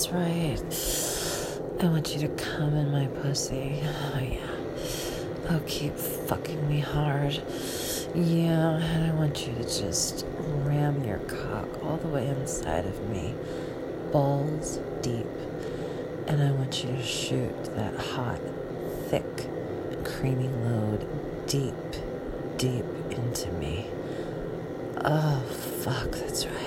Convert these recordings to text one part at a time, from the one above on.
that's right. I want you to come in my pussy. Oh, yeah. Oh, keep fucking me hard. Yeah, and I want you to just ram your cock all the way inside of me, balls deep. And I want you to shoot that hot, thick, creamy load deep, deep into me. Oh, fuck, that's right.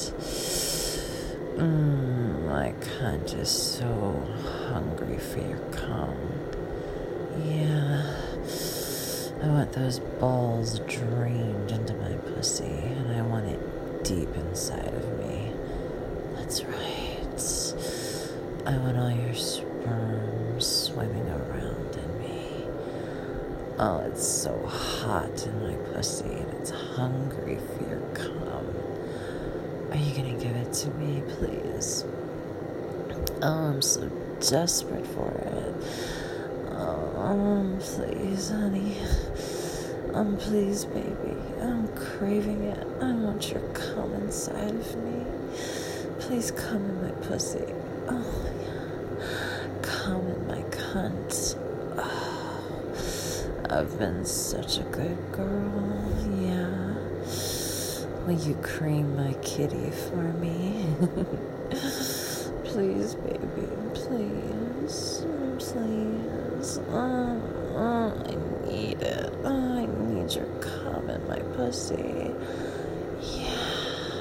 My cunt is so hungry for your cum. Yeah. I want those balls drained into my pussy, and I want it deep inside of me. That's right. I want all your sperm swimming around in me. Oh, it's so hot in my pussy, and it's hungry for your cum. Are you gonna give it to me, please? Oh, I'm so desperate for it. Oh, please, honey. Please, baby. I'm craving it. I want your cum inside of me. Please come in my pussy. Oh, yeah. Come in my cunt. Oh, I've been such a good girl. Yeah. Will you cream my kitty for me? Please, baby. Please. Please. I need it. I need your cum in my pussy. Yeah.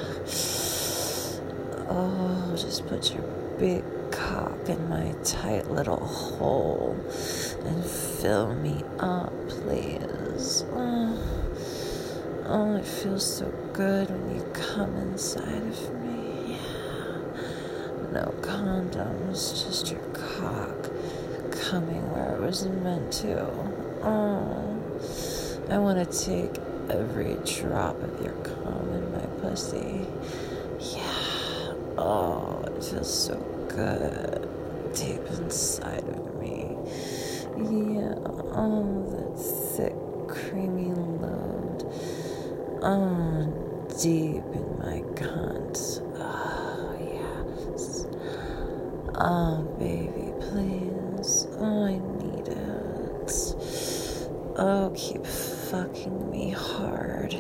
Oh, just put your big cock in my tight little hole and fill me up, please. Oh, it feels so good when you come inside of me. Yeah. No condoms, just your cock coming where it was meant to. Oh, I want to take every drop of your cum in my pussy. Yeah. Oh, it feels so good deep inside of me. Yeah. Oh, that thick, creamy load. Oh, deep in my cunt. Oh, yes. Oh, baby, please. Oh, I need it. Oh, keep fucking me hard.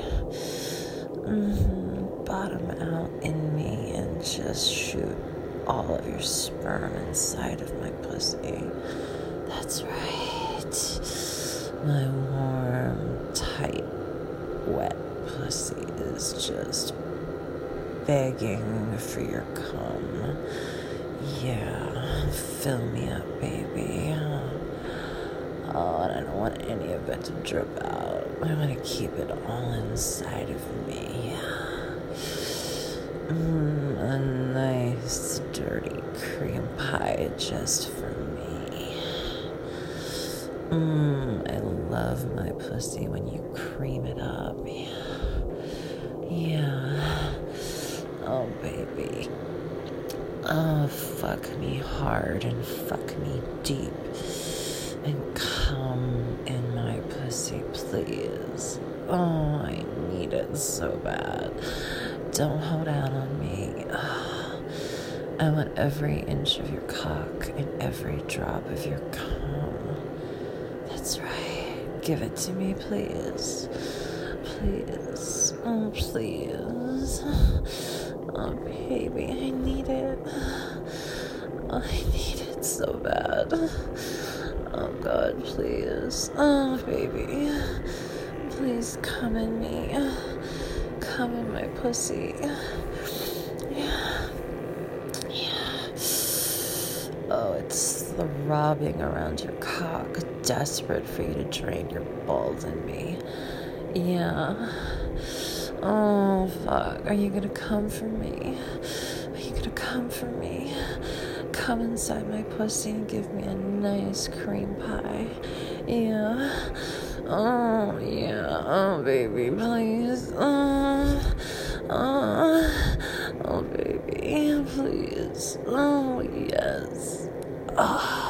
Bottom out in me and just shoot all of your sperm inside of my pussy. That's right. My warm, tight, wet pussy is just begging for your cum. Yeah, fill me up, baby. Oh, and I don't want any of it to drip out. I want to keep it all inside of me. A nice, dirty cream pie just for me. I love my pussy when you cream it up. Yeah. Oh, baby. Oh, fuck me hard and fuck me deep. And come in my pussy, please. Oh, I need it so bad. Don't hold out on me. Oh, I want every inch of your cock and every drop of your cum. That's right. Give it to me, please. Please. Oh, please. Oh, baby, I need it. I need it so bad. Oh, God, please. Oh, baby. Please come in me. Come in my pussy. Yeah. Oh, it's throbbing around your cock, desperate for you to drain your balls in me. Yeah. Oh, fuck. Are you gonna come for me? Are you gonna come for me? Come inside my pussy and give me a nice cream pie. Yeah. Oh, yeah. Oh, baby, please. Oh, baby, please. Oh, yes. Oh.